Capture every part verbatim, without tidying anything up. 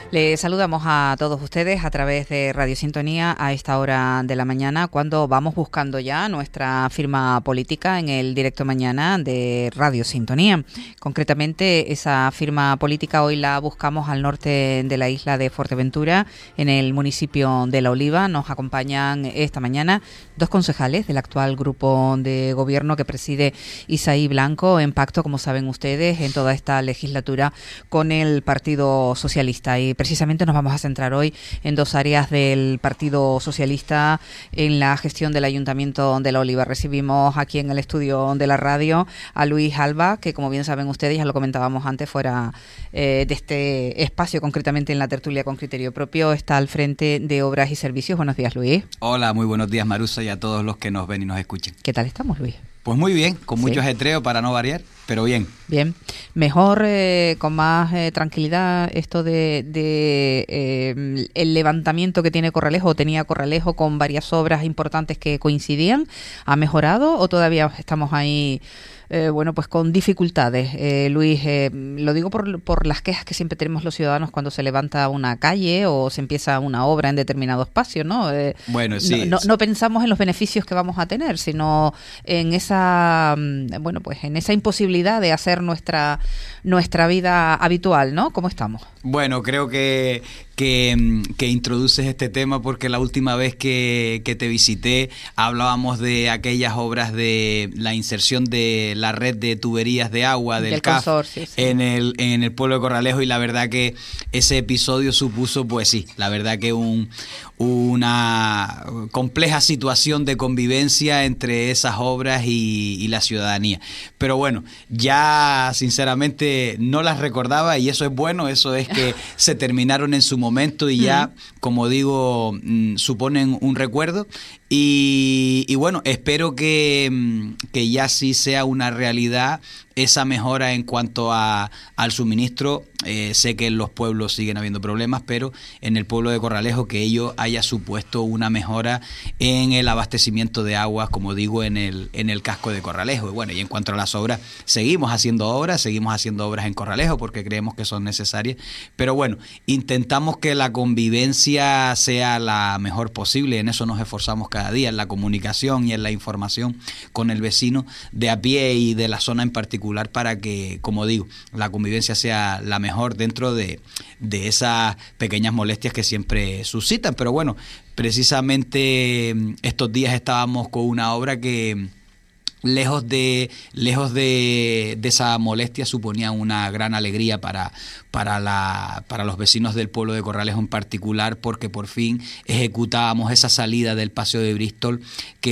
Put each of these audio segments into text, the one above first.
Les saludamos a todos ustedes a través de Radio Sintonía a esta hora de la mañana, cuando vamos buscando ya nuestra firma política en el directo mañana de Radio Sintonía. Concretamente, esa firma política hoy la buscamos al norte de la isla de Fuerteventura, en el municipio de La Oliva. Nos acompañan esta mañana dos concejales del actual grupo de gobierno que preside Isaí Blanco, en pacto, como saben ustedes, en toda esta legislatura con el Partido Socialista. Y precisamente nos vamos a centrar hoy en dos áreas del Partido Socialista en la gestión del Ayuntamiento de La Oliva. Recibimos aquí en el estudio de la radio a Luis Alba, que como bien saben ustedes, ya lo comentábamos antes fuera eh, de este espacio, concretamente en la tertulia con criterio propio, está al frente de Obras y Servicios. Buenos días, Luis. Hola, muy buenos días, Marusa, y a todos los que nos ven y nos escuchen. ¿Qué tal estamos, Luis? Pues muy bien, con ¿Sí? mucho ajetreo para no variar, pero bien. Bien, mejor, eh, con más eh, tranquilidad, esto de, de eh, el levantamiento que tiene Corralejo, o tenía Corralejo, con varias obras importantes que coincidían. ¿Ha mejorado o todavía estamos ahí, eh, bueno, pues con dificultades? Eh, Luis, eh, lo digo por, por las quejas que siempre tenemos los ciudadanos cuando se levanta una calle o se empieza una obra en determinado espacio, ¿no? Eh, bueno, sí. No, no, no pensamos en los beneficios que vamos a tener, sino en esa, bueno, pues en esa imposibilidad de hacer nuestra nuestra vida habitual, ¿no? ¿Cómo estamos? Bueno, creo que, que, que introduces este tema porque la última vez que, que te visité hablábamos de aquellas obras de la inserción de la red de tuberías de agua del, del C A F sí. en el en el pueblo de Corralejo, y la verdad que ese episodio supuso, pues sí, la verdad que un una compleja situación de convivencia entre esas obras y, y la ciudadanía. Pero bueno, ya sinceramente no las recordaba, y eso es bueno, eso es que se terminaron en su momento y ya, como digo, suponen un recuerdo. Y, y bueno, espero que, que ya sí sea una realidad esa mejora en cuanto a, al suministro. Eh, sé que en los pueblos siguen habiendo problemas, pero en el pueblo de Corralejo que ello haya supuesto una mejora en el abastecimiento de aguas, como digo, en el, en el casco de Corralejo. Y bueno, y en cuanto a las obras, seguimos haciendo obras, seguimos haciendo obras en Corralejo porque creemos que son necesarias, pero bueno, intentamos que la convivencia sea la mejor posible, en eso nos esforzamos cada día, en la comunicación y en la información con el vecino de a pie y de la zona en particular, para que, como digo, la convivencia sea la mejor dentro de, de esas pequeñas molestias que siempre suscitan. Pero bueno, precisamente estos días estábamos con una obra que lejos de lejos de, de esa molestia suponía una gran alegría para para la para los vecinos del pueblo de Corralejo en particular, porque por fin ejecutábamos esa salida del Paseo de Bristol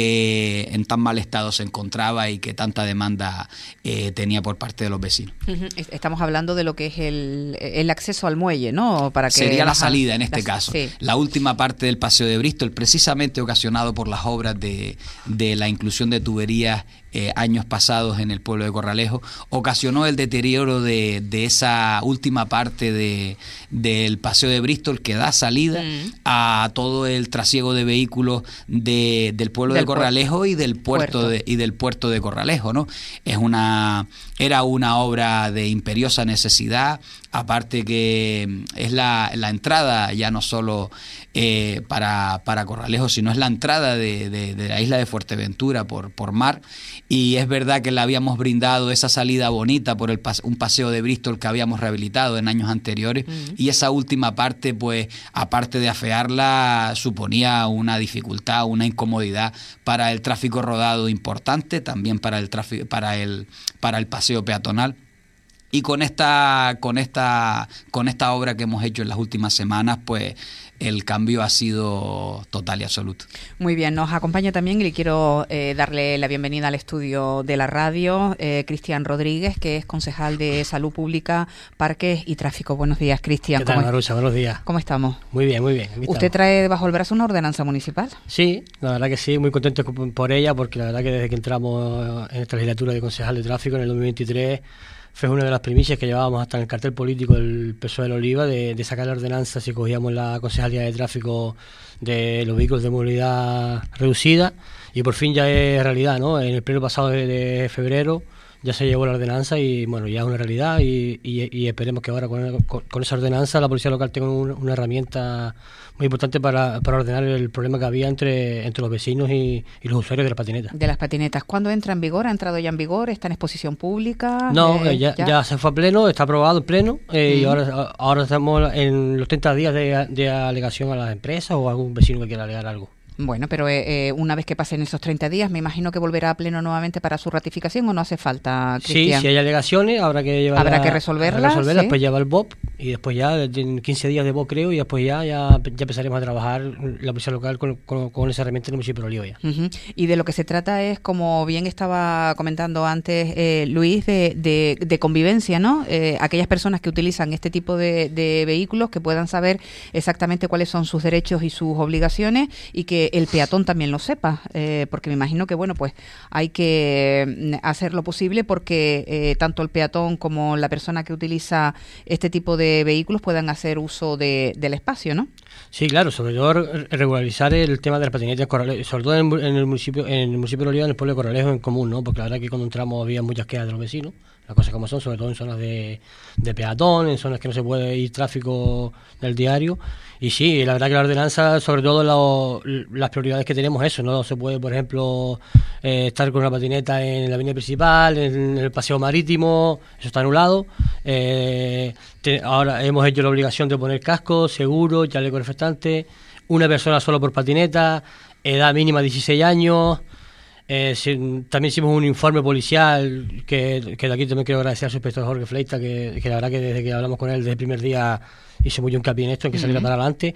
que en tan mal estado se encontraba y que tanta demanda eh, tenía por parte de los vecinos. Estamos hablando de lo que es el, el acceso al muelle, ¿no? Para que sería la salida en este la, caso, sí. La última parte del Paseo de Bristol, precisamente ocasionado por las obras de, de la inclusión de tuberías Eh, años pasados en el pueblo de Corralejo, ocasionó el deterioro de, de esa última parte de, del Paseo de Bristol que da salida mm. a todo el trasiego de vehículos de, del pueblo del de Corralejo puerto. y del puerto, puerto. De, y del puerto de Corralejo, ¿no? Es una era una obra de imperiosa necesidad, aparte que es la, la entrada ya no solo eh, para, para Corralejo, sino es la entrada de, de, de la isla de Fuerteventura por, por mar. Y es verdad que le habíamos brindado esa salida bonita por el un paseo de Bristol que habíamos rehabilitado en años anteriores, uh-huh. y esa última parte, pues, aparte de afearla, suponía una dificultad, una incomodidad para el tráfico rodado importante, también para el tráfico, para el, para el paseo peatonal. Y con esta, con esta, con esta obra que hemos hecho en las últimas semanas, pues el cambio ha sido total y absoluto. Muy bien, nos acompaña también, y le quiero eh, darle la bienvenida al estudio de la radio, eh, Cristian Rodríguez, que es concejal de Salud Pública, Parques y Tráfico. Buenos días, Cristian. ¿Qué tal, Marusa? Buenos días. ¿Cómo estamos? Muy bien, muy bien. ¿Usted trae bajo el brazo una ordenanza municipal? Sí, la verdad que sí, muy contento por ella, porque la verdad que desde que entramos en esta legislatura de concejal de tráfico en el dos mil veintitrés, fue una de las primicias que llevábamos hasta en el cartel político del P S O E de La Oliva, de, de sacar la ordenanza si cogíamos la concejalía de tráfico de los vehículos de movilidad reducida, y por fin ya es realidad, ¿no? En el pleno pasado de, de febrero ya se llevó la ordenanza y bueno, ya es una realidad y, y, y esperemos que ahora con, con, con esa ordenanza la policía local tenga una, una herramienta muy importante para, para ordenar el problema que había entre, entre los vecinos y, y los usuarios de las patinetas. De las patinetas. ¿Cuándo entra en vigor? ¿Ha entrado ya en vigor? ¿Está en exposición pública? No, eh, ya, ya. ya se fue a pleno, está aprobado en pleno eh, uh-huh. y ahora, ahora estamos en los treinta días de, de alegación a las empresas o a algún vecino que quiera alegar algo. Bueno, pero eh, una vez que pasen esos treinta días, me imagino que volverá a pleno nuevamente para su ratificación, ¿o no hace falta, Cristian? Sí, si hay alegaciones, habrá que llevar Habrá que resolverlas, resolverla, ¿sí? Después lleva el B O P y después ya, en quince días de B O P creo, y después ya ya, ya empezaremos a trabajar la policía local con, con, con esa herramienta en el municipio de Oliva ya. Uh-huh. Y de lo que se trata es, como bien estaba comentando antes eh, Luis, de, de, de convivencia, ¿no? Eh, aquellas personas que utilizan este tipo de, de vehículos que puedan saber exactamente cuáles son sus derechos y sus obligaciones y que el peatón también lo sepa, eh, porque me imagino que bueno, pues hay que hacer lo posible porque eh, tanto el peatón como la persona que utiliza este tipo de vehículos puedan hacer uso de, del espacio, ¿no? Sí, claro, sobre todo regularizar el tema de las patinetas, sobre todo en, en el municipio en el municipio de Oliva, en el pueblo de Corralejo en común, ¿no? Porque la verdad que cuando entramos había muchas quejas de los vecinos, las cosas como son, sobre todo en zonas de, de peatón, en zonas que no se puede ir tráfico del diario. Y sí, la verdad que la ordenanza, sobre todo lo, las prioridades que tenemos, eso, no se puede, por ejemplo, eh, estar con una patineta en la avenida principal, en el paseo marítimo, eso está anulado. Eh, te, ahora hemos hecho la obligación de poner casco, seguro, chaleco reflectante, una persona solo por patineta, edad mínima dieciséis años. Eh, si, también hicimos un informe policial que, que de aquí también quiero agradecer al subinspector Jorge Fleita, que, que la verdad que desde que hablamos con él desde el primer día hizo mucho hincapié en esto, en que uh-huh. saliera para adelante.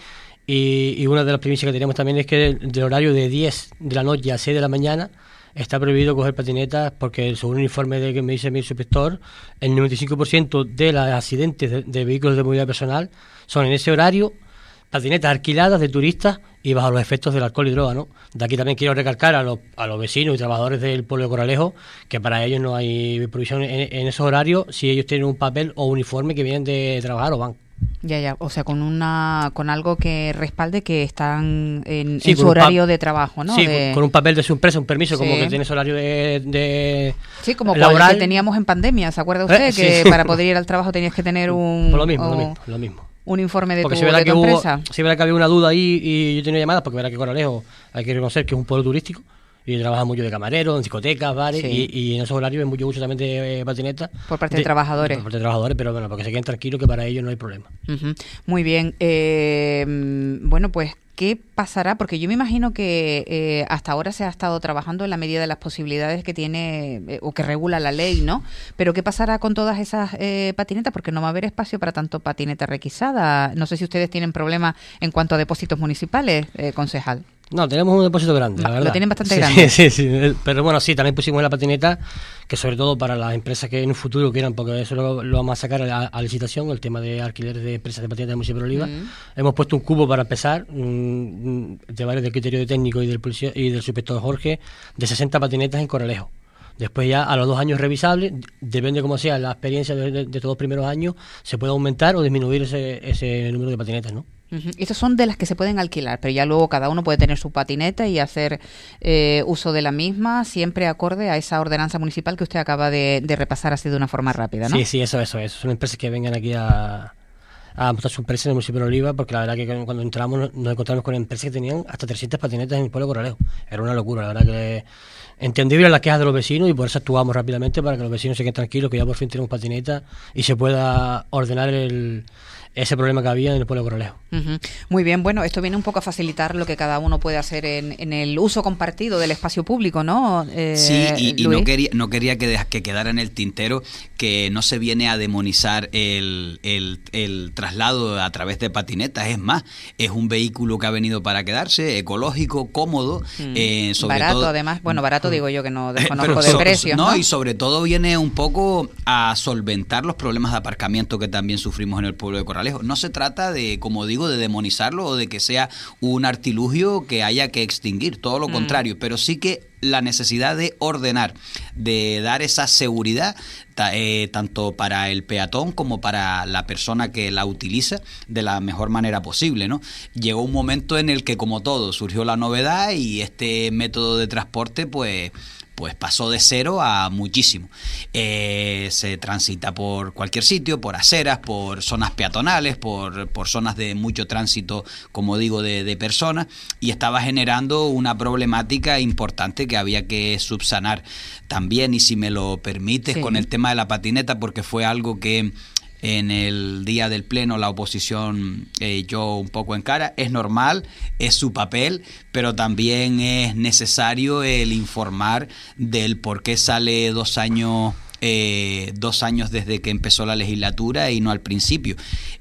Y, y una de las premisas que teníamos también es que del horario de diez de la noche a seis de la mañana está prohibido coger patinetas porque según un informe de que me dice mi subinspector, el noventa y cinco por ciento de los accidentes de, de vehículos de movilidad personal son en ese horario, patinetas alquiladas de turistas y bajo los efectos del alcohol y droga, ¿no? De aquí también quiero recalcar a los, a los vecinos y trabajadores del pueblo de Corralejo que para ellos no hay prohibición en, en esos horarios si ellos tienen un papel o uniforme que vienen de trabajar o van. Ya, ya, o sea, con una con algo que respalde que están en, sí, en su horario de trabajo, ¿no? Sí, de... con un papel de su empresa, un permiso, sí. Como que tienes horario de, de sí, como laboral. El que teníamos en pandemia, ¿se acuerda usted? Eh, que sí. para poder ir al trabajo tenías que tener un... Por lo mismo, o... lo mismo, lo mismo. Un informe de porque tu, si verá de que tu hubo, empresa. Si verá que había una duda ahí y yo tenía llamadas, porque verá que Corralejo hay que reconocer que es un pueblo turístico y trabaja mucho de camarero, en discotecas, bares, sí. y, y en esos horarios hay mucho uso también de eh, patinetas. Por parte de, de trabajadores. Por parte de trabajadores, pero bueno, porque se queden tranquilos que para ellos no hay problema. Uh-huh. Muy bien. Eh, bueno, pues, ¿qué pasará? Porque yo me imagino que eh, hasta ahora se ha estado trabajando en la medida de las posibilidades que tiene eh, o que regula la ley, ¿no? Pero ¿qué pasará con todas esas eh, patinetas? Porque no va a haber espacio para tanto patineta requisada. No sé si ustedes tienen problemas en cuanto a depósitos municipales, eh, concejal. No, tenemos un depósito grande, la verdad. Lo tienen bastante sí, grande. Sí, sí, sí. Pero bueno, sí, también pusimos la patineta, que sobre todo para las empresas que en un futuro quieran, porque eso lo, lo vamos a sacar a, a licitación, el tema de alquileres de empresas de patinetas del municipio de Oliva. Mm. Hemos puesto un cubo para empezar, um, de varios del criterio de técnico y del policía, y del subinspector Jorge, de sesenta patinetas en Corralejo. Después ya a los dos años revisables, depende cómo sea la experiencia de, de, de todos los primeros años, se puede aumentar o disminuir ese, ese número de patinetas, ¿no? Uh-huh. Estas son de las que se pueden alquilar, pero ya luego cada uno puede tener su patineta y hacer eh, uso de la misma, siempre acorde a esa ordenanza municipal que usted acaba de, de repasar así de una forma rápida, ¿no? Sí, sí, eso, eso, eso. Son empresas que vengan aquí a, a mostrar su empresa en el municipio de Oliva, porque la verdad que cuando entramos nos encontramos con empresas que tenían hasta trescientas patinetas en el pueblo de Corralejo. Era una locura, la verdad que entendible las quejas de los vecinos y por eso actuamos rápidamente para que los vecinos se queden tranquilos, que ya por fin tenemos patinetas y se pueda ordenar el ese problema que había en el pueblo de Corralejo. Uh-huh. Muy bien, bueno, esto viene un poco a facilitar lo que cada uno puede hacer en, en el uso compartido del espacio público, ¿no? Eh, sí, y, y no quería no quería que, de, que quedara en el tintero que no se viene a demonizar el, el, el traslado a través de patinetas, es más, es un vehículo que ha venido para quedarse, ecológico, cómodo, mm. eh, sobre barato todo, además, bueno, barato digo yo que no desconozco pero de so, precios, no, ¿no? Y sobre todo viene un poco a solventar los problemas de aparcamiento que también sufrimos en el pueblo de Corralejo. No se trata de, como digo, de demonizarlo o de que sea un artilugio que haya que extinguir, todo lo mm. contrario, pero sí que la necesidad de ordenar, de dar esa seguridad ta, eh, tanto para el peatón como para la persona que la utiliza de la mejor manera posible, ¿no? Llegó un momento en el que, como todo, surgió la novedad y este método de transporte, pues pues pasó de cero a muchísimo. Eh, se transita por cualquier sitio, por aceras, por zonas peatonales, por, por zonas de mucho tránsito, como digo, de, de personas, y estaba generando una problemática importante que había que subsanar también, y si me lo permites, sí, con el tema de la patineta, porque fue algo que en el día del pleno la oposición eh, echó un poco en cara. Es normal, es su papel, pero también es necesario el informar del por qué sale dos años Eh, dos años desde que empezó la legislatura y no al principio.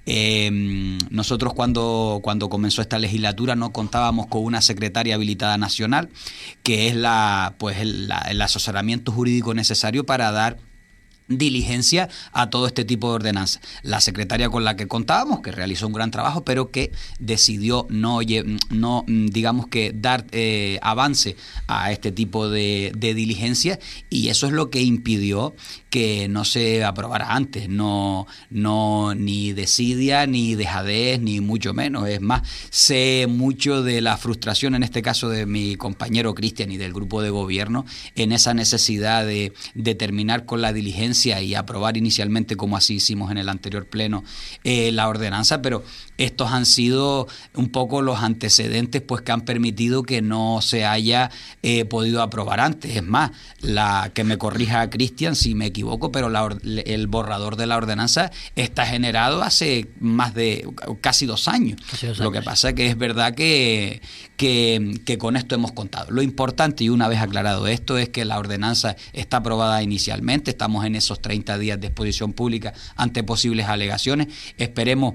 Eh, nosotros cuando, cuando comenzó esta legislatura no contábamos con una secretaria habilitada nacional, que es la, pues el, la, el asesoramiento jurídico necesario para dar diligencia a todo este tipo de ordenanzas. La secretaria con la que contábamos, que realizó un gran trabajo, pero que decidió no, no digamos que dar eh, avance a este tipo de, de diligencia, y eso es lo que impidió que no se aprobara antes, no, no ni desidia, ni dejadez, ni mucho menos. Es más, sé mucho de la frustración, en este caso de mi compañero Cristian y del grupo de gobierno, en esa necesidad de, de terminar con la diligencia y aprobar inicialmente, como así hicimos en el anterior pleno, eh, la ordenanza, pero estos han sido un poco los antecedentes pues que han permitido que no se haya eh, podido aprobar antes. Es más, la que me corrija Cristian si me equivoco, pero la, el borrador de la ordenanza está generado hace más de casi dos años. Casi dos años. Lo que pasa es que es verdad que, que, que con esto hemos contado. Lo importante, y una vez aclarado esto, es que la ordenanza está aprobada inicialmente, estamos en esos treinta días de exposición pública ante posibles alegaciones. Esperemos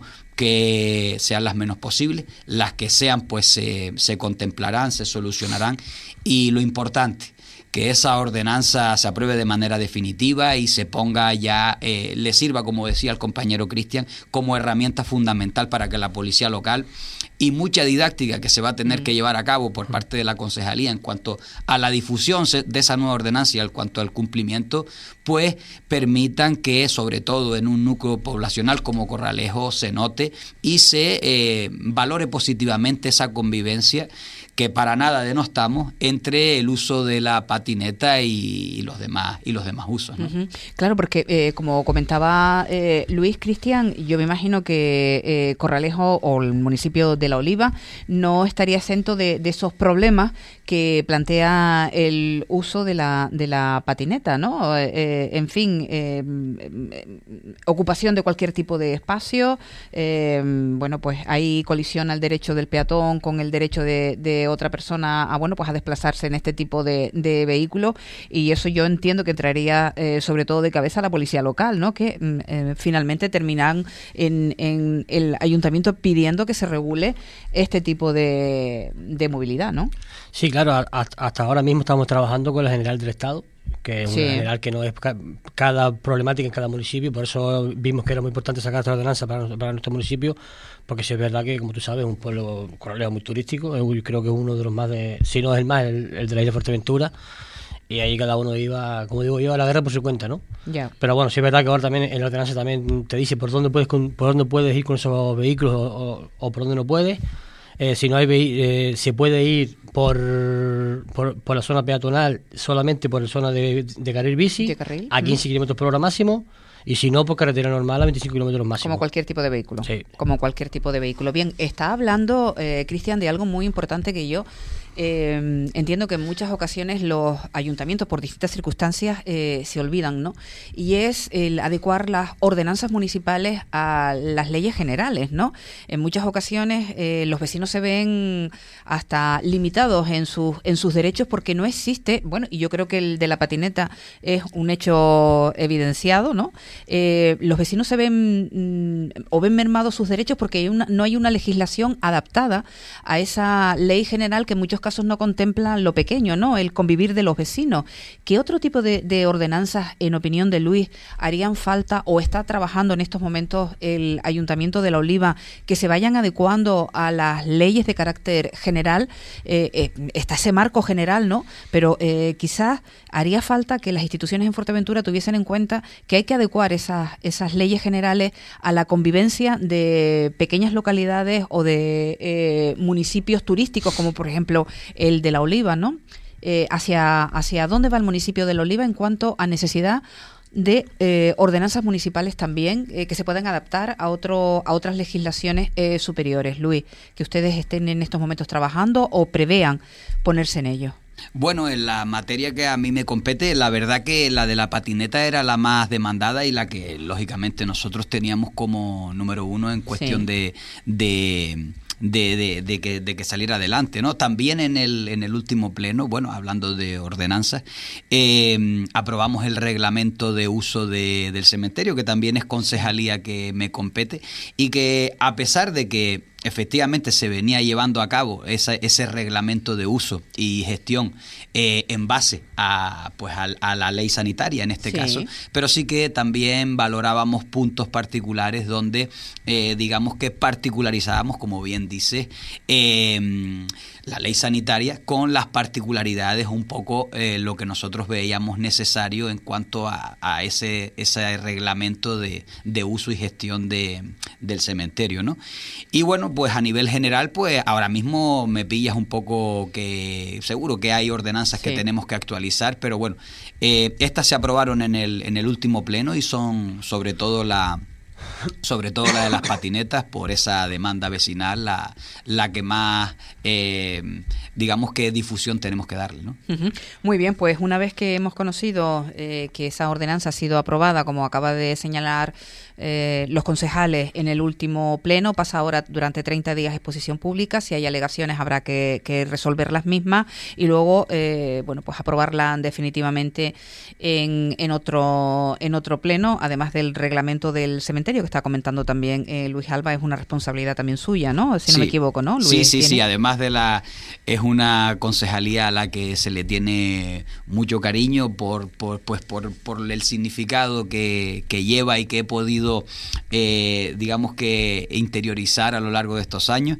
que sean las menos posibles, las que sean pues se, se contemplarán, se solucionarán, y lo importante, que esa ordenanza se apruebe de manera definitiva y se ponga ya, eh, le sirva, como decía el compañero Cristian, como herramienta fundamental para que la policía local, y mucha didáctica que se va a tener que llevar a cabo por parte de la concejalía en cuanto a la difusión de esa nueva ordenanza y en cuanto al cumplimiento, pues permitan que, sobre todo en un núcleo poblacional como Corralejo, se note y se eh, valore positivamente esa convivencia que para nada denostamos entre el uso de la patineta y, y los demás y los demás usos, ¿no? Uh-huh. Claro, porque eh, como comentaba eh, Luis, Cristian, yo me imagino que eh, Corralejo o el municipio de La Oliva no estaría exento de, de esos problemas que plantea el uso de la de la patineta, ¿no? Eh, en fin, eh, ocupación de cualquier tipo de espacio, eh, bueno, pues ahí colisiona el derecho del peatón con el derecho de, de otra persona a, bueno, pues a desplazarse en este tipo de, de vehículos, y eso yo entiendo que traería eh, sobre todo de cabeza a la policía local, ¿no? Que eh, finalmente terminan en, en el ayuntamiento pidiendo que se regule este tipo de, de movilidad, ¿no? Sí, claro, a, a, hasta ahora mismo estamos trabajando con la General del Estado, que es sí. una general que no es ca- cada problemática en cada municipio, por eso vimos que era muy importante sacar esta ordenanza para, para nuestro municipio, porque sí es verdad que, como tú sabes, es un pueblo Corralejo muy turístico, es, creo que es uno de los más, de, si no es el más, el, el de la isla de Fuerteventura, y ahí cada uno iba, como digo, iba a la guerra por su cuenta, ¿no? Yeah. Pero bueno, sí es verdad que ahora también en la ordenanza también te dice por dónde puedes, con, por dónde puedes ir con esos vehículos o, o, o por dónde no puedes. Eh, si no hay eh, se puede ir por, por por la zona peatonal solamente por la zona de, de carril bici, de carril. a quince kilómetros por hora máximo, y si no, por carretera normal a veinticinco kilómetros máximo. Como cualquier tipo de vehículo. Sí. Como cualquier tipo de vehículo. Bien, está hablando, eh, Cristian, de algo muy importante que yo eh, entiendo que en muchas ocasiones los ayuntamientos, por distintas circunstancias, eh, se olvidan, ¿no? Y es el adecuar las ordenanzas municipales a las leyes generales, ¿no? En muchas ocasiones eh, los vecinos se ven hasta limitados en sus en sus derechos porque no existe, bueno, y yo creo que el de la patineta es un hecho evidenciado, ¿no? Eh, los vecinos se ven mm, o ven mermados sus derechos porque hay una, no hay una legislación adaptada a esa ley general que en muchos casos no contempla lo pequeño, ¿no? El convivir de los vecinos. ¿Qué otro tipo de, de ordenanzas, en opinión de Luis, harían falta o está trabajando en estos momentos el Ayuntamiento de La Oliva que se vayan adecuando a las leyes de carácter general? Eh, eh, está ese marco general, ¿no? Pero eh, quizás haría falta que las instituciones en Fuerteventura tuviesen en cuenta que hay que adecuar esas, esas leyes generales a la convivencia de pequeñas localidades o de eh, municipios turísticos, como por ejemplo el de La Oliva, ¿no? eh, hacia, hacia dónde va el municipio del Oliva en cuanto a necesidad de eh, ordenanzas municipales también eh, que se puedan adaptar a otro a otras legislaciones eh, superiores. Luis, que ustedes estén en estos momentos trabajando o prevean ponerse en ello. Bueno, en la materia que a mí me compete, la verdad que la de la patineta era la más demandada y la que lógicamente nosotros teníamos como número uno en cuestión sí. de... de De, de, de, que, de que saliera adelante, ¿no? También en el, en el último pleno, bueno, hablando de ordenanzas, eh, aprobamos el reglamento de uso de, del cementerio, que también es concejalía que me compete, y que a pesar de que efectivamente se venía llevando a cabo esa, ese reglamento de uso y gestión eh, en base a, pues a, a la ley sanitaria en este sí. caso, pero sí que también valorábamos puntos particulares donde eh, digamos que particularizábamos, como bien dice, eh, la ley sanitaria con las particularidades, un poco eh, lo que nosotros veíamos necesario en cuanto a, a ese, ese reglamento de, de uso y gestión de, del cementerio, ¿no? Y bueno, pues a nivel general, pues ahora mismo me pillas un poco que seguro que hay ordenanzas sí. que tenemos que actualizar, pero bueno, eh, estas se aprobaron en el, en el último pleno y son sobre todo la... sobre todo la de las patinetas, por esa demanda vecinal, la, la que más, eh, digamos que difusión tenemos que darle, ¿no? Uh-huh. Muy bien, pues una vez que hemos conocido eh, que esa ordenanza ha sido aprobada, como acaba de señalar eh, los concejales en el último pleno, pasa ahora durante treinta días exposición pública. Si hay alegaciones habrá que, que resolver las mismas y luego, eh, bueno, pues aprobarla definitivamente en, en otro en otro pleno, además del reglamento del cementerio que está comentando también eh, Luis Alba. Es una responsabilidad también suya, ¿no? Si no sí. me equivoco, ¿no? Luis, sí, sí, ¿tiene? sí. Además de la... es una concejalía a la que se le tiene mucho cariño por, por, pues por, por el significado que, que lleva y que he podido, eh, digamos que interiorizar a lo largo de estos años.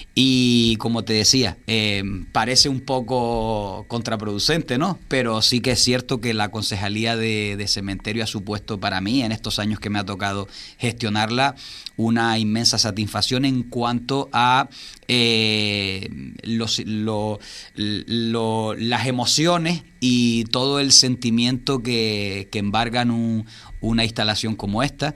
Y como te decía, eh, parece un poco contraproducente, ¿no? Pero sí que es cierto que la concejalía de, de cementerio ha supuesto para mí, en estos años que me ha tocado gestionarla, una inmensa satisfacción en cuanto a eh, los, lo, lo, las emociones y todo el sentimiento que, que embargan un, una instalación como esta.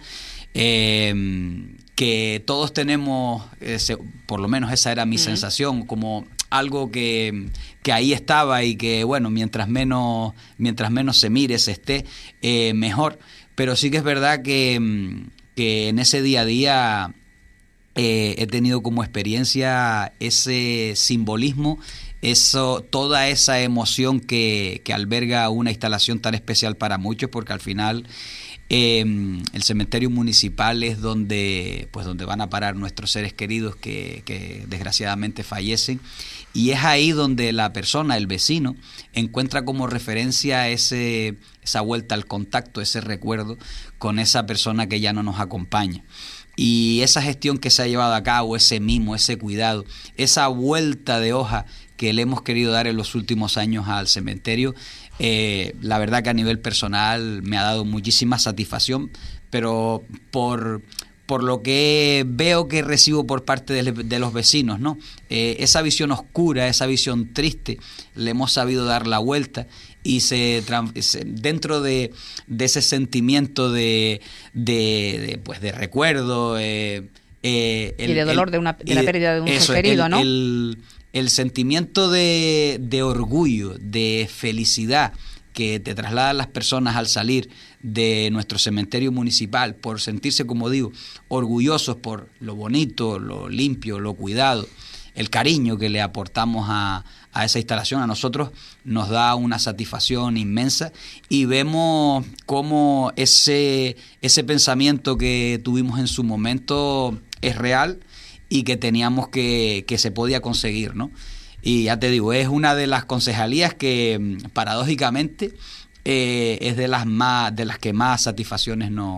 Eh, que todos tenemos, ese, por lo menos esa era mi uh-huh. sensación, como algo que, que ahí estaba y que, bueno, mientras menos, mientras menos se mire, se esté, eh, mejor. Pero sí que es verdad que, que en ese día a día eh, he tenido como experiencia ese simbolismo, eso, toda esa emoción que, que alberga una instalación tan especial para muchos, porque al final... Eh, el cementerio municipal es donde, pues donde van a parar nuestros seres queridos que, que desgraciadamente fallecen, y es ahí donde la persona, el vecino, encuentra como referencia ese, esa vuelta al contacto, ese recuerdo con esa persona que ya no nos acompaña. Y esa gestión que se ha llevado a cabo, ese mimo, ese cuidado, esa vuelta de hoja que le hemos querido dar en los últimos años al cementerio, eh, la verdad que a nivel personal me ha dado muchísima satisfacción, pero por, por lo que veo que recibo por parte de, de los vecinos, ¿no? Eh, esa visión oscura, esa visión triste, le hemos sabido dar la vuelta y se, se dentro de, de ese sentimiento de, de, de, pues de recuerdo eh, eh, el, y de dolor el, de, una, de la pérdida de un eso, ser querido, el, ¿no? El, el sentimiento de, de orgullo, de felicidad que te trasladan las personas al salir de nuestro cementerio municipal, por sentirse, como digo, orgullosos por lo bonito, lo limpio, lo cuidado, el cariño que le aportamos a, a esa instalación, a nosotros nos da una satisfacción inmensa, y vemos cómo ese, ese pensamiento que tuvimos en su momento es real y que teníamos que, que se podía conseguir, ¿no? Y ya te digo, es una de las concejalías que paradójicamente eh, es de las más de las que más satisfacciones nos,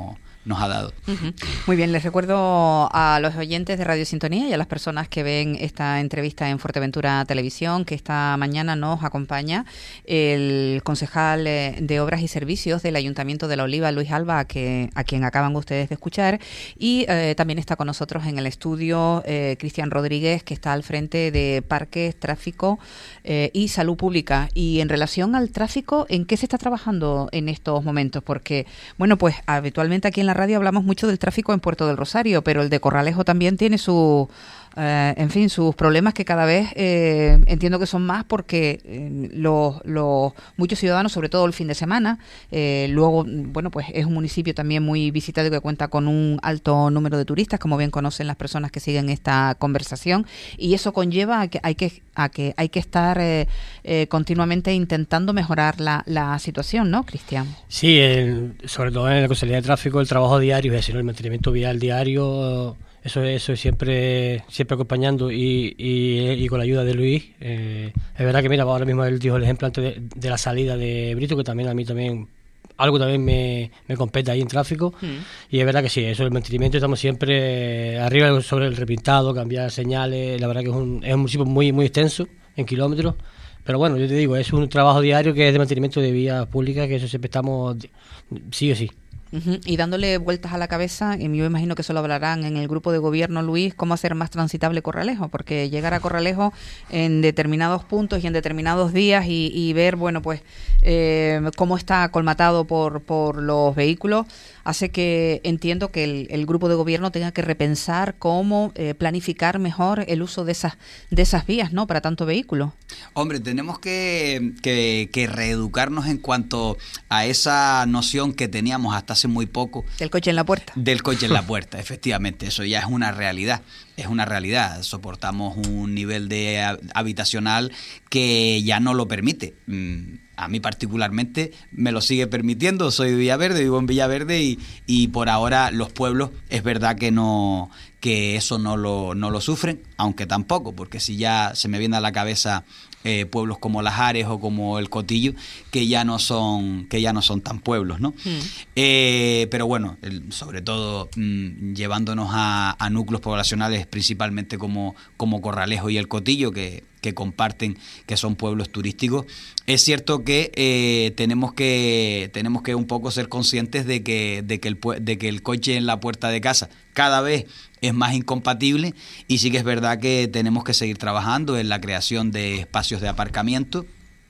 nos ha dado. Uh-huh. Muy bien, les recuerdo a los oyentes de Radio Sintonía y a las personas que ven esta entrevista en Fuerteventura Televisión que esta mañana nos acompaña el concejal de Obras y Servicios del Ayuntamiento de La Oliva, Luis Alba, que, a quien acaban ustedes de escuchar, y eh, también está con nosotros en el estudio eh, Cristian Rodríguez, que está al frente de Parques, Tráfico eh, y Salud Pública. Y en relación al tráfico, ¿en qué se está trabajando en estos momentos? Porque, bueno, pues habitualmente aquí en la radio hablamos mucho del tráfico en Puerto del Rosario, pero el de Corralejo también tiene su... Uh, en fin, sus problemas que cada vez eh, entiendo que son más porque eh, los, los muchos ciudadanos, sobre todo el fin de semana, eh, luego, bueno, pues es un municipio también muy visitado y que cuenta con un alto número de turistas, como bien conocen las personas que siguen esta conversación, y eso conlleva a que hay que, a que, hay que estar eh, eh, continuamente intentando mejorar la, la situación, ¿no, Cristian? Sí, el, sobre todo en la Consejería de Tráfico, el trabajo diario, es decir, el mantenimiento vial diario. Eso, eso siempre siempre acompañando y, y, y con la ayuda de Luis. Eh, es verdad que, mira, ahora mismo él dijo el ejemplo antes de, de la salida de Brito, que también a mí también, algo también me, me compete ahí en tráfico. Mm. Y es verdad que sí, eso el mantenimiento, estamos siempre arriba sobre el repintado, cambiar señales. La verdad que es un, es un municipio muy, muy extenso en kilómetros. Pero bueno, yo te digo, es un trabajo diario que es de mantenimiento de vías públicas, que eso siempre estamos, sí o sí. Uh-huh. Y dándole vueltas a la cabeza, y yo imagino que eso lo hablarán en el grupo de gobierno, Luis, cómo hacer más transitable Corralejo, porque llegar a Corralejo en determinados puntos y en determinados días y, y ver, bueno, pues eh, cómo está colmatado por, por los vehículos, hace que entiendo que el, el grupo de gobierno tenga que repensar cómo eh, planificar mejor el uso de esas de esas vías, ¿no?, para tanto vehículo. Hombre, tenemos que, que, que reeducarnos en cuanto a esa noción que teníamos hasta hace muy poco. Del coche en la puerta. Del coche en la puerta, efectivamente, eso ya es una realidad, es una realidad. Soportamos un nivel de habitacional que ya no lo permite. A mí particularmente me lo sigue permitiendo, soy de Villaverde, vivo en Villaverde y, y por ahora los pueblos es verdad que no que eso no lo, no lo sufren, aunque tampoco, porque si ya se me viene a la cabeza eh, pueblos como Las Ares o como El Cotillo, que ya no son que ya no son tan pueblos, ¿no? Mm. Eh, pero bueno, el, sobre todo mmm, llevándonos a, a núcleos poblacionales principalmente como, como Corralejo y El Cotillo, que que comparten, que son pueblos turísticos. Es cierto que eh, tenemos que tenemos que un poco ser conscientes de que de que el de que el coche en la puerta de casa cada vez es más incompatible, y sí que es verdad que tenemos que seguir trabajando en la creación de espacios de aparcamiento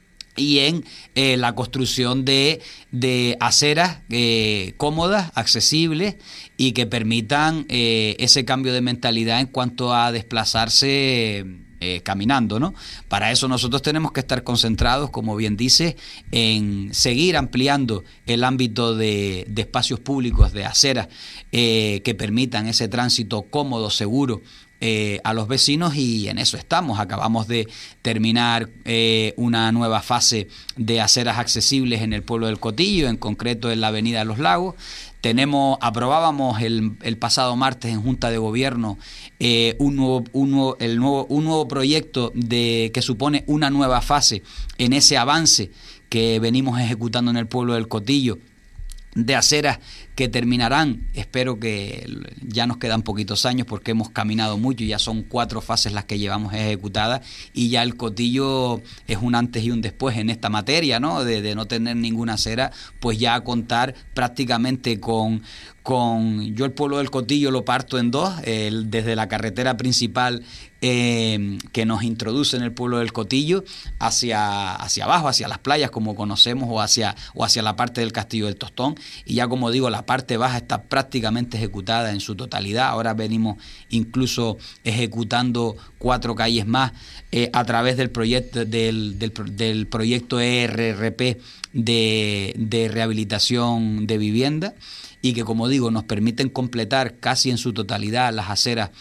y en eh, la construcción de, de aceras eh, cómodas, accesibles y que permitan eh, ese cambio de mentalidad en cuanto a desplazarse Eh, caminando, ¿no? Para eso nosotros tenemos que estar concentrados, como bien dice, en seguir ampliando el ámbito de, de espacios públicos, de aceras eh, que permitan ese tránsito cómodo, seguro eh, a los vecinos, y en eso estamos. Acabamos de terminar eh, una nueva fase de aceras accesibles en el pueblo del Cotillo, en concreto en la avenida de los Lagos. Tenemos, aprobábamos el, el pasado martes en Junta de Gobierno eh, un nuevo, un nuevo, el nuevo, un nuevo proyecto de que supone una nueva fase en ese avance que venimos ejecutando en el pueblo del Cotillo, de aceras que terminarán, espero que ya nos quedan poquitos años porque hemos caminado mucho, ya son cuatro fases las que llevamos ejecutadas y ya el Cotillo es un antes y un después en esta materia, ¿no? De, de no tener ninguna acera, pues ya a contar prácticamente con, con yo el pueblo del Cotillo lo parto en dos, el, desde la carretera principal eh, que nos introduce en el pueblo del Cotillo hacia, hacia abajo, hacia las playas como conocemos, o hacia, o hacia la parte del Castillo del Tostón, y ya como digo, la parte baja está prácticamente ejecutada en su totalidad. Ahora venimos incluso ejecutando cuatro calles más eh, a través del proyecto del, del, del proyecto E R R P de, de rehabilitación de vivienda, y que, como digo, nos permiten completar casi en su totalidad las aceras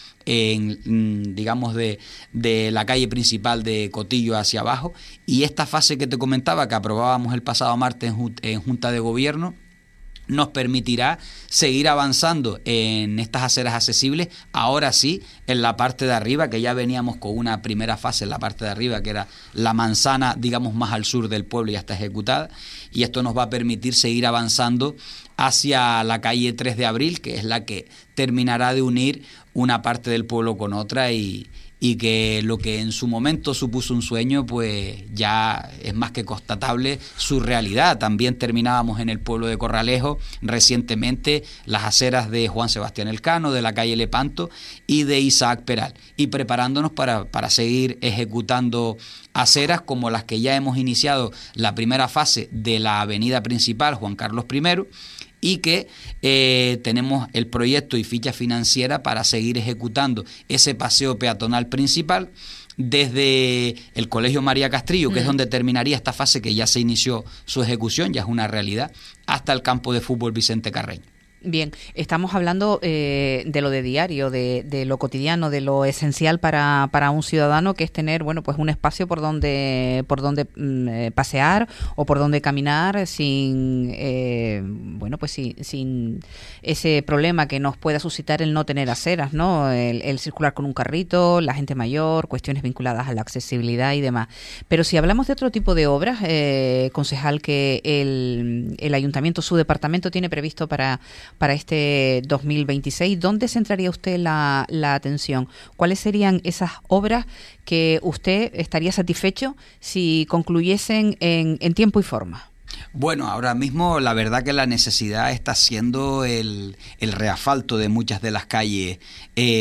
en, digamos, de, de la calle principal de Cotillo hacia abajo. Y esta fase que te comentaba, que aprobábamos el pasado martes en, en Junta de Gobierno, nos permitirá seguir avanzando en estas aceras accesibles, ahora sí, en la parte de arriba, que ya veníamos con una primera fase en la parte de arriba, que era la manzana, digamos, más al sur del pueblo, ya está ejecutada, y esto nos va a permitir seguir avanzando hacia la calle tres de abril, que es la que terminará de unir una parte del pueblo con otra, y y que lo que en su momento supuso un sueño, pues ya es más que constatable su realidad. También terminábamos en el pueblo de Corralejo recientemente las aceras de Juan Sebastián Elcano, de la calle Lepanto y de Isaac Peral, y preparándonos para, para seguir ejecutando aceras como las que ya hemos iniciado la primera fase de la avenida principal Juan Carlos primero, y que eh, tenemos el proyecto y ficha financiera para seguir ejecutando ese paseo peatonal principal desde el Colegio María Castrillo, que mm. es donde terminaría esta fase que ya se inició su ejecución, ya es una realidad, hasta el campo de fútbol Vicente Carreño. Bien, estamos hablando eh, de lo de diario, de, de lo cotidiano, de lo esencial para, para un ciudadano, que es tener, bueno, pues un espacio por donde por donde mm, pasear o por donde caminar sin, eh, bueno, pues sin, sin ese problema que nos pueda suscitar el no tener aceras, ¿no? El, el circular con un carrito, la gente mayor, cuestiones vinculadas a la accesibilidad y demás. Pero si hablamos de otro tipo de obras, eh, concejal, que el, el ayuntamiento, su departamento tiene previsto para para este dos mil veintiséis, ¿dónde centraría usted la, la atención? ¿Cuáles serían esas obras que usted estaría satisfecho si concluyesen en, en tiempo y forma? Bueno, ahora mismo la verdad que la necesidad está siendo el, el reasfalto de muchas de las calles, eh,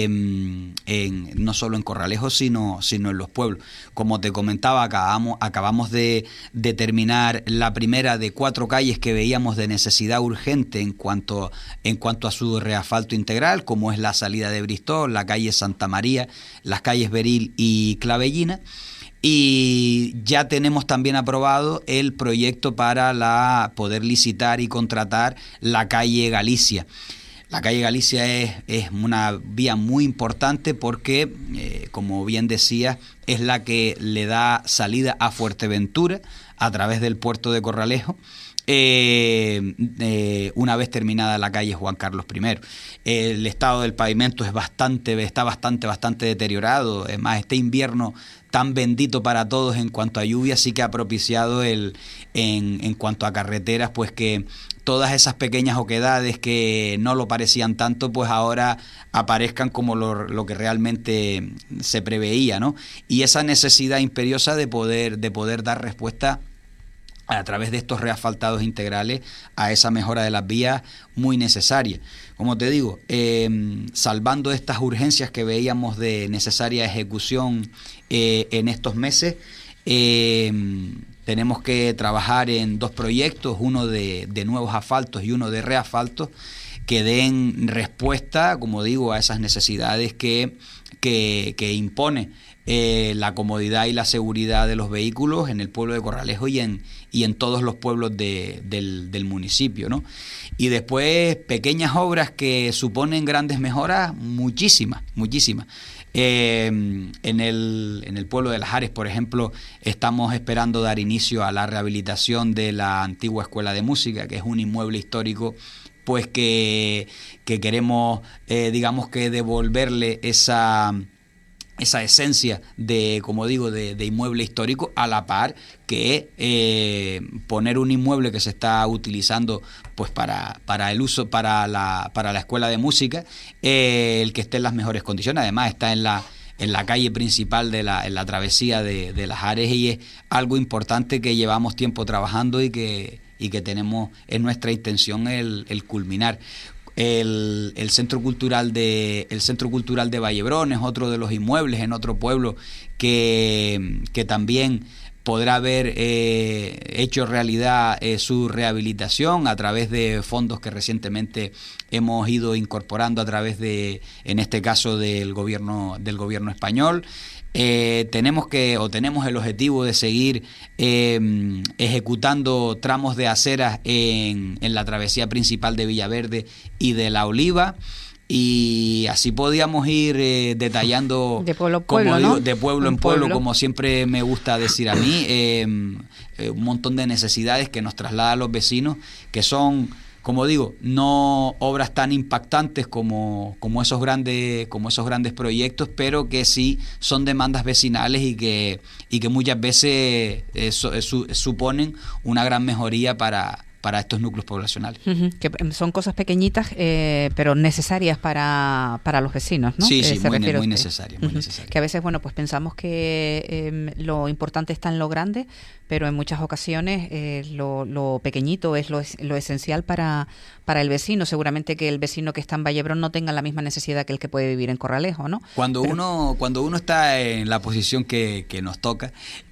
en, no solo en Corralejo, sino, sino en los pueblos. Como te comentaba, acabamos, acabamos de, de terminar la primera de cuatro calles que veíamos de necesidad urgente en cuanto, en cuanto a su reasfalto integral, como es la salida de Bristol, la calle Santa María, las calles Beril y Clavellina. Y ya tenemos también aprobado el proyecto para la poder licitar y contratar la calle Galicia. La calle Galicia es, es una vía muy importante porque, eh, como bien decía, es la que le da salida a Fuerteventura a través del puerto de Corralejo. Eh, eh, una vez terminada la calle Juan Carlos primero. El estado del pavimento es bastante, está bastante, bastante deteriorado. Además, este invierno tan bendito para todos en cuanto a lluvia sí que ha propiciado el, en, en cuanto a carreteras, pues que todas esas pequeñas oquedades que no lo parecían tanto, pues ahora aparezcan como lo, lo que realmente se preveía, ¿no? Y esa necesidad imperiosa de poder, de poder dar respuesta a través de estos reasfaltados integrales a esa mejora de las vías muy necesaria. Como te digo, eh, salvando estas urgencias que veíamos de necesaria ejecución eh, en estos meses, eh, tenemos que trabajar en dos proyectos, uno de, de nuevos asfaltos y uno de reasfaltos, que den respuesta, como digo, a esas necesidades que, que, que impone eh, la comodidad y la seguridad de los vehículos en el pueblo de Corralejo y en, y en todos los pueblos de, del, del municipio, ¿no? Y después pequeñas obras que suponen grandes mejoras, muchísimas, muchísimas. Eh, en, el, en el pueblo de Las Ares, por ejemplo, estamos esperando dar inicio a la rehabilitación de la antigua Escuela de Música, que es un inmueble histórico, pues que, que queremos, eh, digamos que devolverle esa... esa esencia de, como digo, de, de inmueble histórico, a la par que eh, poner un inmueble que se está utilizando pues para, para el uso, para la, para la escuela de música, eh, el que esté en las mejores condiciones. Además está en la en la calle principal de la, en la travesía de, de Las Ares, y es algo importante que llevamos tiempo trabajando y que, y que tenemos, es nuestra intención el, el culminar. El, el centro cultural de el centro cultural de Vallebrón es otro de los inmuebles en otro pueblo que, que también podrá haber eh, hecho realidad eh, su rehabilitación a través de fondos que recientemente hemos ido incorporando a través de, en este caso, del gobierno del gobierno español. Eh, tenemos que o tenemos el objetivo de seguir eh, ejecutando tramos de aceras en, en la travesía principal de Villaverde y de La Oliva, y así podíamos ir eh, detallando de pueblo, pueblo, como digo, ¿no? de pueblo en pueblo, pueblo, como siempre me gusta decir a mí, eh, eh, un montón de necesidades que nos trasladan los vecinos, que son, como digo, no obras tan impactantes como, como, esos grandes, como esos grandes proyectos, pero que sí son demandas vecinales y que, y que muchas veces eh, su, su, suponen una gran mejoría para... para estos núcleos poblacionales. Uh-huh. Que son cosas pequeñitas, eh, pero necesarias para, para los vecinos, ¿no? Sí, eh, sí, muy, muy necesarias, muy uh-huh. necesarias. Que a veces, bueno, pues pensamos que eh, lo importante está en lo grande, pero en muchas ocasiones eh, lo, lo pequeñito es lo, lo esencial para, para el vecino. Seguramente que el vecino que está en Vallebrón no tenga la misma necesidad que el que puede vivir en Corralejo, ¿no? Cuando, pero, uno, cuando uno está en la posición que, que nos toca,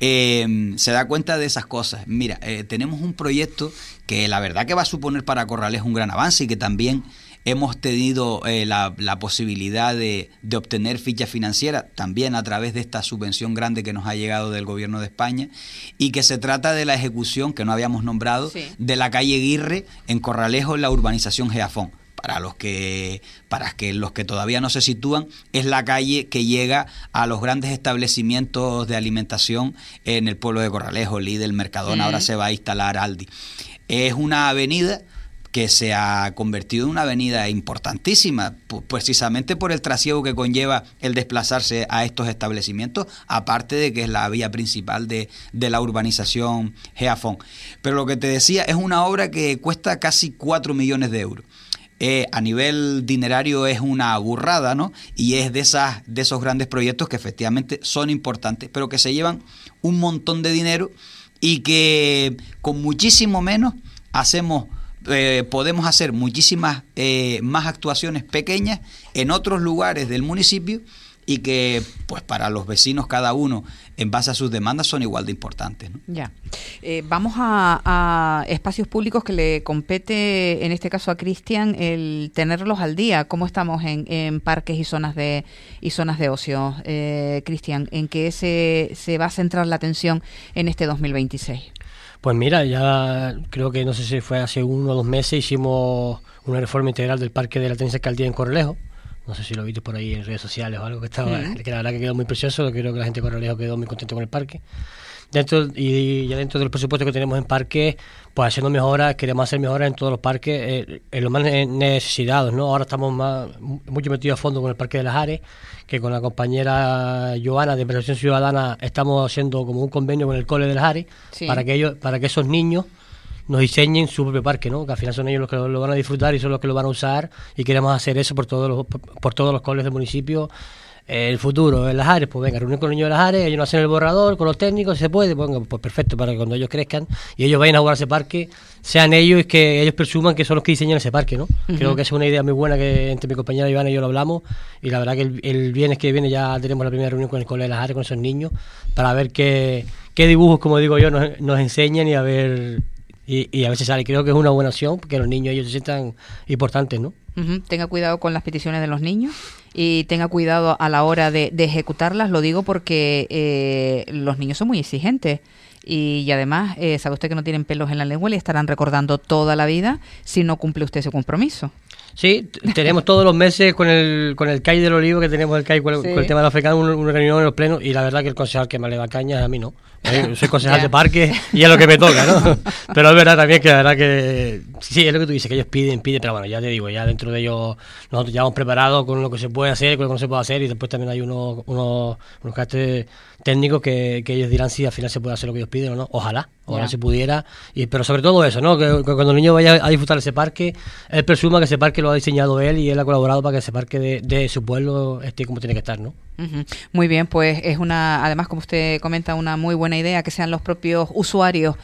eh, se da cuenta de esas cosas. Mira, eh, tenemos un proyecto que la verdad que va a suponer para Corralejo un gran avance y que también hemos tenido eh, la, la posibilidad de, de obtener ficha financiera también a través de esta subvención grande que nos ha llegado del Gobierno de España, y que se trata de la ejecución, que no habíamos nombrado, sí. de la calle Guirre en Corralejo, en la urbanización Geafón. Para los que para que los que todavía no se sitúan, es la calle que llega a los grandes establecimientos de alimentación en el pueblo de Corralejo, Lidl, Mercadona, mm. ahora se va a instalar Aldi. Es una avenida que se ha convertido en una avenida importantísima, precisamente por el trasiego que conlleva el desplazarse a estos establecimientos, aparte de que es la vía principal de, de la urbanización Geafón. Pero lo que te decía, es una obra que cuesta casi cuatro millones de euros. Eh, a nivel dinerario es una burrada, ¿no? Y es de esas de esos grandes proyectos que efectivamente son importantes, pero que se llevan un montón de dinero y que con muchísimo menos hacemos eh, podemos hacer muchísimas eh, más actuaciones pequeñas en otros lugares del municipio, y que pues para los vecinos cada uno en base a sus demandas son igual de importantes, ¿no? Ya. Eh, vamos a, a espacios públicos que le compete en este caso a Cristian el tenerlos al día. ¿Cómo estamos en, en parques y zonas de y zonas de ocio, eh, Cristian? ¿En qué se, se va a centrar la atención en este dos mil veintiséis? Pues mira, ya creo que no sé si fue hace uno o dos meses hicimos una reforma integral del Parque de la Tensa Alcaldía en Corralejo. No sé si lo viste por ahí en redes sociales o algo, que estaba, mm. que la verdad que quedó muy precioso. Creo que la gente de Corralejo quedó muy contento con el parque. Dentro y ya dentro del presupuesto que tenemos en parques, pues haciendo mejoras, queremos hacer mejoras en todos los parques, eh, en los más necesitados, ¿no? Ahora estamos más mucho metidos a fondo con el Parque de las Ares, que con la compañera Joana de Protección Ciudadana estamos haciendo como un convenio con el Cole de las Ares, sí. para que ellos, para que esos niños nos diseñen su propio parque, ¿no? Que al final son ellos los que lo, lo van a disfrutar y son los que lo van a usar, y queremos hacer eso por todos los, por, por todos los coles del municipio. Eh, el futuro en las Ares, pues venga, reunir con los niños de las Ares, ellos nos hacen el borrador con los técnicos, si se puede, pues, venga, pues perfecto, para que cuando ellos crezcan y ellos vayan a jugar ese parque, sean ellos y que ellos presuman que son los que diseñan ese parque, ¿no? Uh-huh. Creo que es una idea muy buena, que entre mi compañera Ivana y yo lo hablamos, y la verdad que el, el viernes que viene ya tenemos la primera reunión con el Cole de las Ares, con esos niños, para ver qué, qué dibujos, como digo yo, nos, nos enseñan, y a ver y, y a ver si sale. Creo que es una buena opción, porque los niños ellos se sientan importantes, ¿no? Uh-huh. Tenga cuidado con las peticiones de los niños y tenga cuidado a la hora de, de ejecutarlas. Lo digo porque eh, los niños son muy exigentes y, y además eh, sabe usted que no tienen pelos en la lengua y le estarán recordando toda la vida si no cumple usted ese compromiso. Sí, tenemos todos los meses con el con el C A I del Olivo, que tenemos el C A I con, sí. con el tema del africano, una, una reunión en los plenos, y la verdad que el concejal que más le da caña a mí no. Yo soy concejal de parque y es lo que me toca, ¿no? Pero es verdad también que la verdad que sí, es lo que tú dices, que ellos piden, piden, pero bueno, ya te digo, ya dentro de ellos nosotros ya hemos preparado con lo que se puede hacer, con lo que no se puede hacer, y después también hay unos unos, unos caracteres técnicos que, que ellos dirán si al final se puede hacer lo que ellos piden o no. Ojalá, ojalá yeah. se pudiera, y pero sobre todo eso, ¿no? Que, que cuando el niño vaya a disfrutar ese parque, él presuma que ese parque lo ha diseñado él y él ha colaborado para que ese parque de, de su pueblo esté como tiene que estar, ¿no? Uh-huh. Muy bien, pues es una, además como usted comenta, una muy buena idea que sean los propios usuarios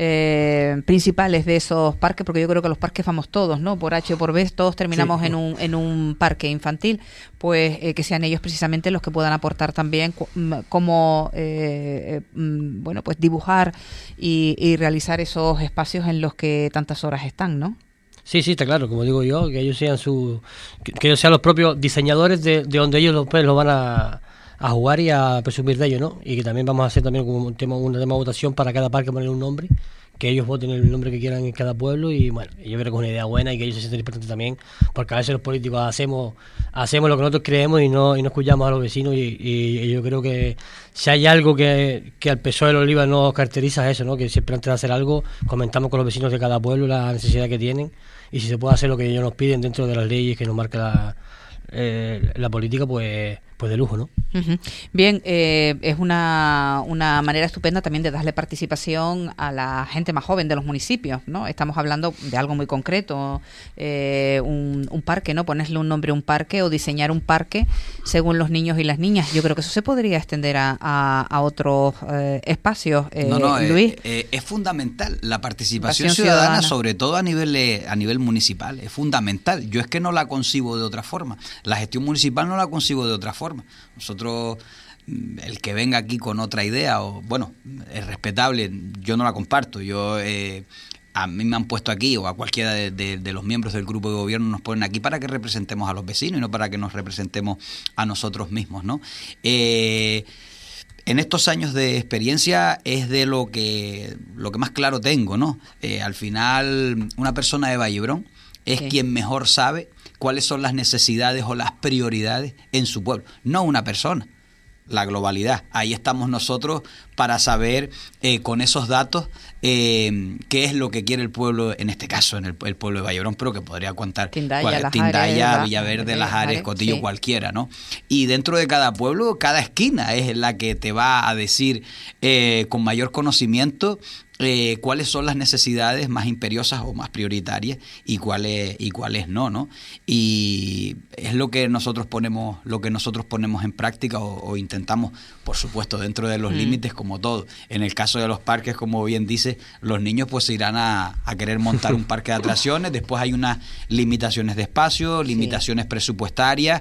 eh, principales de esos parques, porque yo creo que los parques vamos todos, ¿no? Por H o por B, todos terminamos sí. en un en un parque infantil, pues eh, que sean ellos precisamente los que puedan aportar también cu- cómo eh, eh, bueno, pues dibujar y, y realizar esos espacios en los que tantas horas están, ¿no? Sí, sí, está claro, como digo yo, que ellos sean su, que, que ellos sean los propios diseñadores de, de donde ellos lo, pues, lo van a, a jugar y a presumir de ello, ¿no? Y que también vamos a hacer también como un tema, una tema de votación para cada parque poner un nombre, que ellos voten el nombre que quieran en cada pueblo, y bueno, yo creo que es una idea buena y que ellos se sienten importantes también, porque a veces los políticos hacemos hacemos lo que nosotros creemos y no y no escuchamos a los vecinos, y, y, y yo creo que si hay algo que, que al P S O E de Oliva nos caracteriza es eso, ¿no? Que siempre antes de hacer algo comentamos con los vecinos de cada pueblo la necesidad que tienen, y si se puede hacer lo que ellos nos piden dentro de las leyes que nos marca la, eh, la política, pues pues de lujo, ¿no? Uh-huh. Bien, eh, es una, una manera estupenda también de darle participación a la gente más joven de los municipios, ¿no? Estamos hablando de algo muy concreto, eh, un, un parque, ¿no? Ponerle un nombre a un parque o diseñar un parque según los niños y las niñas. Yo creo que eso se podría extender a, a, a otros eh, espacios, eh, no, no, Luis. Eh, eh, es fundamental la participación ciudadana, ciudadana, sobre todo a nivel, eh, a nivel municipal, es fundamental. Yo es que no la concibo de otra forma. La gestión municipal no la concibo de otra forma. Nosotros, el que venga aquí con otra idea, o bueno, es respetable, yo no la comparto. Yo eh, a mí me han puesto aquí, o a cualquiera de, de, de los miembros del grupo de gobierno nos ponen aquí para que representemos a los vecinos y no para que nos representemos a nosotros mismos, ¿no? Eh, en estos años de experiencia es de lo que lo que más claro tengo, ¿no? Eh, al final, una persona de Vallebrón es sí. quien mejor sabe cuáles son las necesidades o las prioridades en su pueblo, no una persona, la globalidad. Ahí estamos nosotros para saber eh, con esos datos eh, qué es lo que quiere el pueblo, en este caso en el, el pueblo de Vallebrón, pero que podría contar Tindaya, cual, Las Tindaya Ares, Villaverde, Las Ares, Cotillo, sí. cualquiera, ¿no? Y dentro de cada pueblo, cada esquina es la que te va a decir eh, con mayor conocimiento Eh, cuáles son las necesidades más imperiosas o más prioritarias y cuáles y cuáles no, ¿no? Y es lo que nosotros ponemos, lo que nosotros ponemos en práctica o, o intentamos, por supuesto, dentro de los mm. límites, como todo. En el caso de los parques, como bien dice, los niños pues se irán a, a querer montar un parque de atracciones, después hay unas limitaciones de espacio, limitaciones sí. presupuestarias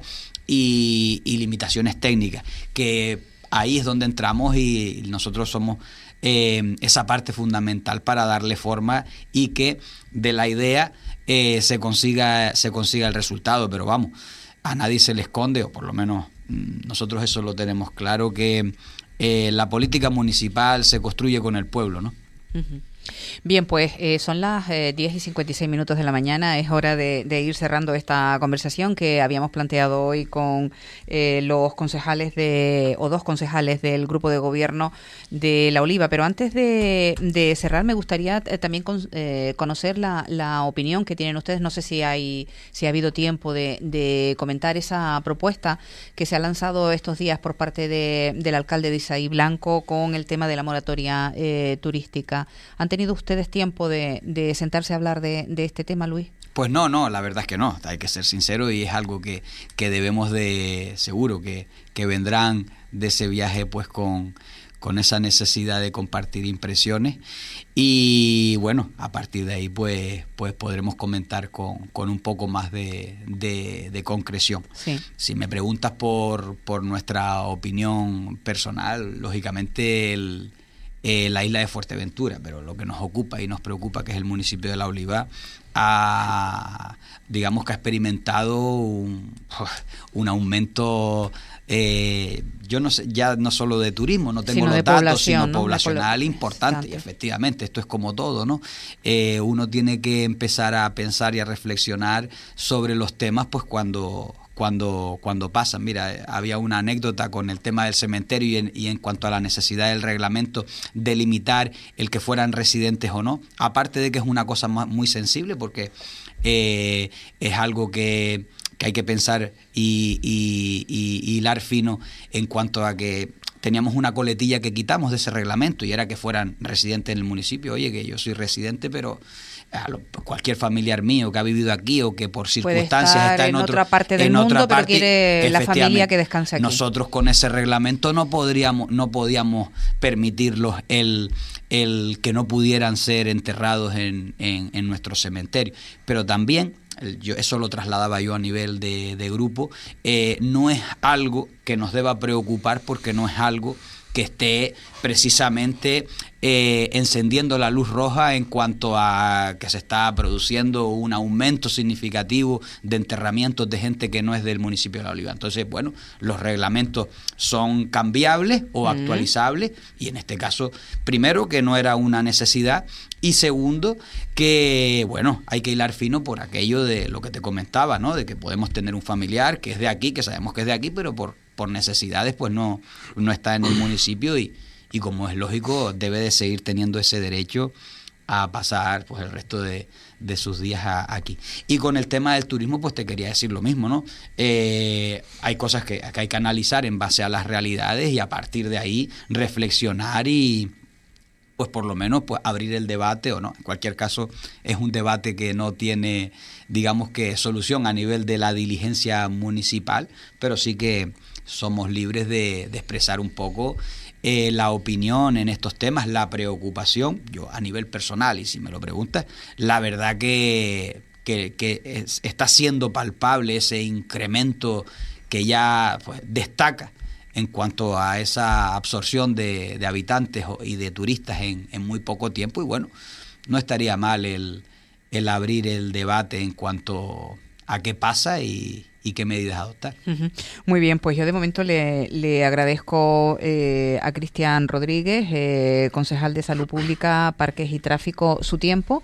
y, y limitaciones técnicas, que ahí es donde entramos y nosotros somos Eh, esa parte fundamental para darle forma y que de la idea eh, se consiga se consiga el resultado. Pero vamos, a nadie se le esconde, o por lo menos mmm, nosotros eso lo tenemos claro, que eh, la política municipal se construye con el pueblo, ¿no? Uh-huh. Bien, pues eh, son las eh, diez y cincuenta y seis minutos de la mañana. Es hora de, de ir cerrando esta conversación que habíamos planteado hoy con eh, los concejales de o dos concejales del grupo de gobierno de La Oliva. Pero antes de, de cerrar, me gustaría eh, también con, eh, conocer la, la opinión que tienen ustedes. No sé si hay si ha habido tiempo de, de comentar esa propuesta que se ha lanzado estos días por parte de, del alcalde de Isaí Blanco con el tema de la moratoria eh, turística. ¿Han tenido ustedes tiempo de, de sentarse a hablar de, de este tema, Luis? Pues no, no, la verdad es que no, hay que ser sincero y es algo que, que debemos de, seguro que, que vendrán de ese viaje pues con, con esa necesidad de compartir impresiones y bueno, a partir de ahí pues, pues podremos comentar con, con un poco más de, de, de concreción. Sí. Si me preguntas por, por nuestra opinión personal, lógicamente el Eh, la isla de Fuerteventura, pero lo que nos ocupa y nos preocupa, que es el municipio de La Oliva, ha, digamos que ha experimentado un, un aumento, eh, yo no sé, ya no solo de turismo, no tengo sino los datos, sino ¿no? poblacional pobl- importante, y efectivamente, esto es como todo, ¿no? Eh, uno tiene que empezar a pensar y a reflexionar sobre los temas, pues cuando... Cuando, cuando pasan. Mira, había una anécdota con el tema del cementerio y en, y en cuanto a la necesidad del reglamento de limitar el que fueran residentes o no, aparte de que es una cosa muy sensible porque eh, es algo que, que hay que pensar y, y, y, y hilar fino en cuanto a que teníamos una coletilla que quitamos de ese reglamento y era que fueran residentes en el municipio. Oye, que yo soy residente, pero a lo, cualquier familiar mío que ha vivido aquí o que por circunstancias estar está en, en otro, otra parte del en mundo, otra pero parte, quiere la familia que descanse aquí. Nosotros con ese reglamento no podríamos, no podíamos permitirlos el, el que no pudieran ser enterrados en, en, en nuestro cementerio. Pero también, yo eso lo trasladaba yo a nivel de, de grupo, eh, no es algo que nos deba preocupar porque no es algo que esté precisamente eh, encendiendo la luz roja en cuanto a que se está produciendo un aumento significativo de enterramientos de gente que no es del municipio de La Oliva. Entonces, bueno, los reglamentos son cambiables o actualizables, y en este caso, primero, que no era una necesidad, y segundo, que, bueno, hay que hilar fino por aquello de lo que te comentaba, ¿no? De que podemos tener un familiar que es de aquí, que sabemos que es de aquí, pero por, por necesidades, pues no, no está en el municipio, y, y como es lógico, debe de seguir teniendo ese derecho a pasar pues el resto de, de sus días a, aquí. Y con el tema del turismo, pues te quería decir lo mismo, ¿no? Eh, hay cosas que, que hay que analizar en base a las realidades, y a partir de ahí reflexionar y pues por lo menos pues abrir el debate, o no. En cualquier caso, es un debate que no tiene, digamos, que solución a nivel de la diligencia municipal, pero sí que somos libres de, de expresar un poco eh, la opinión en estos temas, la preocupación. Yo a nivel personal, y si me lo preguntas, la verdad que, que, que es, está siendo palpable ese incremento que ya pues destaca en cuanto a esa absorción de, de habitantes y de turistas en, en muy poco tiempo, y bueno, no estaría mal el, el abrir el debate en cuanto a qué pasa y, y qué medidas adoptar. Uh-huh. Muy bien, pues yo de momento le, le agradezco eh, a Cristian Rodríguez, eh, concejal de Salud Pública, Parques y Tráfico, su tiempo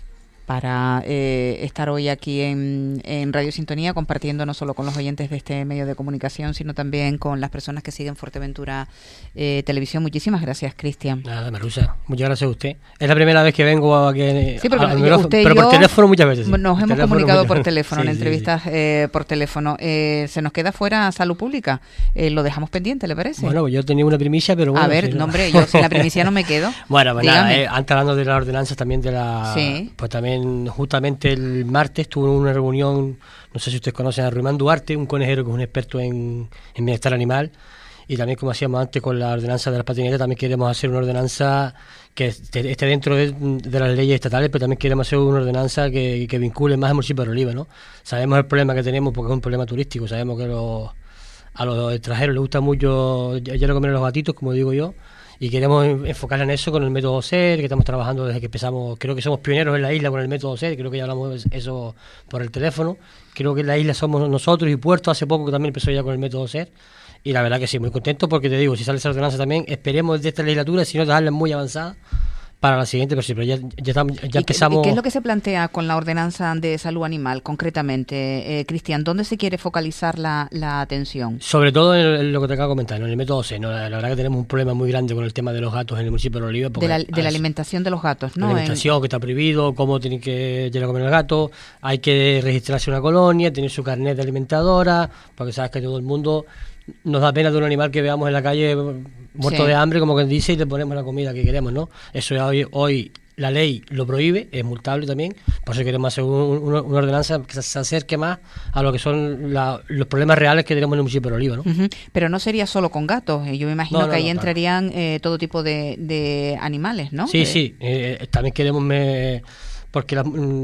para eh, estar hoy aquí en, en Radio Sintonía, compartiendo no solo con los oyentes de este medio de comunicación, sino también con las personas que siguen Fuerteventura eh, Televisión. Muchísimas gracias, Cristian. Nada, Marusa, muchas gracias a usted. Es la primera vez que vengo a que sí, porque a, a, a, usted pero y yo por teléfono muchas veces. Sí. Nos hemos teléfono comunicado muchas... por teléfono, sí, en sí, entrevistas sí. Eh, por teléfono. Eh, se nos queda fuera Salud Pública. Eh, lo dejamos pendiente, ¿le parece? Bueno, pues yo tenía una primicia, pero bueno. A ver, si no, no, hombre, yo sin la primicia no me quedo. Bueno, pues nada, eh, antes hablando de las ordenanzas también de la... Sí. Pues también justamente el martes tuvo una reunión, no sé si ustedes conocen a Ruimán Duarte, un conejero que es un experto en, en bienestar animal, y también, como hacíamos antes con la ordenanza de las patinetas, también queremos hacer una ordenanza que esté, esté dentro de, de las leyes estatales, pero también queremos hacer una ordenanza que, que vincule más al municipio de Oliva, ¿no? Sabemos el problema que tenemos porque es un problema turístico, sabemos que los, a los extranjeros les gusta mucho ya lo comer los gatitos, como digo yo, y queremos enfocar en eso con el método C E R, que estamos trabajando desde que empezamos. Creo que somos pioneros en la isla con el método C E R, creo que ya hablamos de eso por el teléfono. Creo que en la isla somos nosotros, y Puerto hace poco que también empezó ya con el método C E R. Y la verdad que sí, muy contento, porque te digo, si sale esa ordenanza también, esperemos de esta legislatura, si no dejarla muy avanzada para la siguiente, pero sí, pero ya, ya, estamos, ya ¿Y empezamos... ¿Qué es lo que se plantea con la ordenanza de salud animal, concretamente, eh, Cristian? ¿Dónde se quiere focalizar la, la atención? Sobre todo en, en lo que te acabo de comentar, ¿no? En el método C, ¿no? La, la verdad que tenemos un problema muy grande con el tema de los gatos en el municipio de Oliva. De la, de la alimentación de los gatos, ¿no? La alimentación, en... que está prohibido, cómo tienen que llegar a comer el gato, hay que registrarse en una colonia, tener su carnet de alimentadora, porque sabes que todo el mundo... Nos da pena de un animal que veamos en la calle muerto sí. de hambre, como quien dice, y le ponemos la comida que queremos, ¿no? Eso ya hoy, hoy la ley lo prohíbe, es multable también, por eso queremos hacer un, una, una ordenanza que se acerque más a lo que son la, los problemas reales que tenemos en el municipio de Oliva, ¿no? Uh-huh. Pero no sería solo con gatos, yo me imagino no, no, que ahí no, entrarían claro. eh, todo tipo de, de animales, ¿no? Sí, de... sí, eh, también queremos... Me, porque la,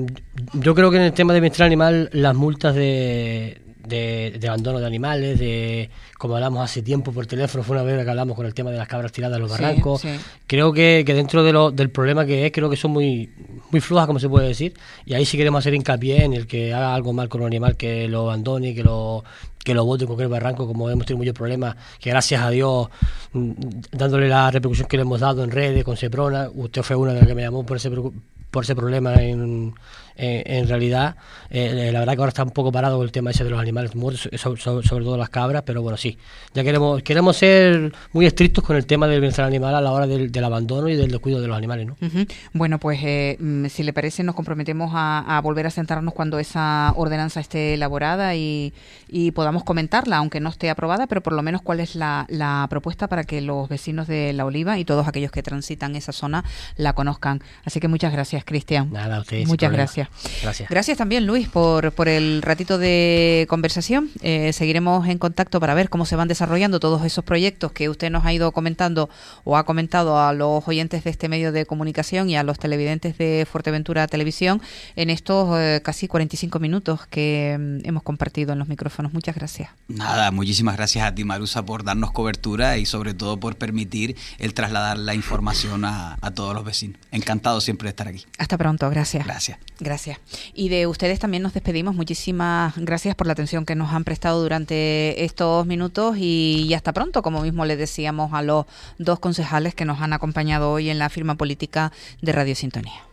yo creo que en el tema de bienestar animal, las multas de... De, de abandono de animales, de como hablamos hace tiempo por teléfono, fue una vez que hablamos con el tema de las cabras tiradas a los barrancos. Sí, sí. Creo que, que dentro de lo, del problema que es, creo que son muy muy flojas, como se puede decir, y ahí sí queremos hacer hincapié en el que haga algo mal con un animal, que lo abandone, que lo que lo bote en cualquier barranco, como hemos tenido muchos problemas, que gracias a Dios, dándole la repercusión que le hemos dado en redes, con Seprona, usted fue una de las que me llamó por ese por ese problema en, en, en realidad, eh, la verdad que ahora está un poco parado con el tema ese de los animales muertos, sobre, sobre, sobre todo las cabras, pero bueno, sí, ya queremos queremos ser muy estrictos con el tema del bienestar animal a la hora del, del abandono y del descuido de los animales, ¿no? Uh-huh. Bueno, pues eh, si le parece, nos comprometemos a, a volver a sentarnos cuando esa ordenanza esté elaborada y, y podamos comentarla, aunque no esté aprobada, pero por lo menos cuál es la, la propuesta para que los vecinos de La Oliva y todos aquellos que transitan esa zona la conozcan. Así que muchas gracias, Gracias, Cristian. Nada, a ustedes. Muchas gracias. Gracias. Gracias también, Luis, por, por el ratito de conversación. Eh, seguiremos en contacto para ver cómo se van desarrollando todos esos proyectos que usted nos ha ido comentando o ha comentado a los oyentes de este medio de comunicación y a los televidentes de Fuerteventura Televisión en estos eh, casi cuarenta y cinco minutos que mm, hemos compartido en los micrófonos. Muchas gracias. Nada, muchísimas gracias a ti, Marusa, por darnos cobertura y sobre todo por permitir el trasladar la información a, a todos los vecinos. Encantado siempre de estar aquí. Hasta pronto, gracias. Gracias. Gracias. Y de ustedes también nos despedimos. Muchísimas gracias por la atención que nos han prestado durante estos minutos y, y hasta pronto, como mismo les decíamos a los dos concejales que nos han acompañado hoy en la firma política de Radio Sintonía.